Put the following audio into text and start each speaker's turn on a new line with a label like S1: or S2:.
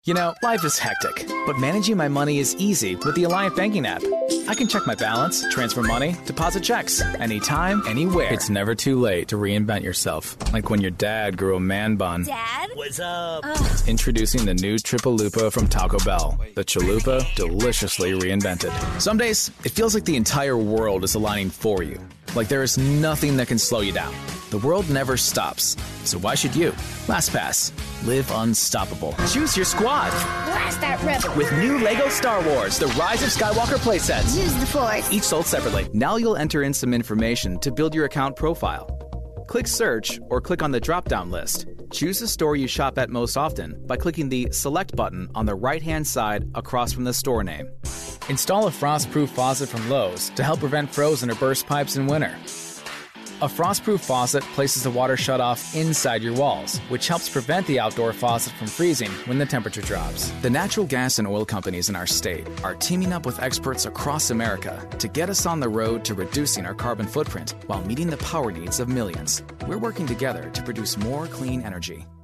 S1: You know, life is hectic, but managing my money is easy with the Alliant Banking app. I can check my balance, transfer money, deposit checks, anytime, anywhere. It's never too late to reinvent yourself. Like when your dad grew a man bun.
S2: Dad?
S3: What's up?
S1: Introducing the new Triple Lupa from Taco Bell. The Chalupa, deliciously reinvented. Some days, it feels like the entire world is aligning for you. Like there is nothing that can slow you down. The world never stops, so why should you? LastPass. Live unstoppable. Choose your squad.
S2: Blast that rebel.
S1: With new LEGO Star Wars, The Rise of Skywalker playsets.
S2: Use the Force.
S1: Each sold separately. Now you'll enter in some information to build your account profile. Click Search or click on the drop-down list. Choose the store you shop at most often by clicking the Select button on the right-hand side across from the store name. Install a frost-proof faucet from Lowe's to help prevent frozen or burst pipes in winter. A frost-proof faucet places the water shutoff inside your walls, which helps prevent the outdoor faucet from freezing when the temperature drops. The natural gas and oil companies in our state are teaming up with experts across America to get us on the road to reducing our carbon footprint while meeting the power needs of millions. We're working together to produce more clean energy.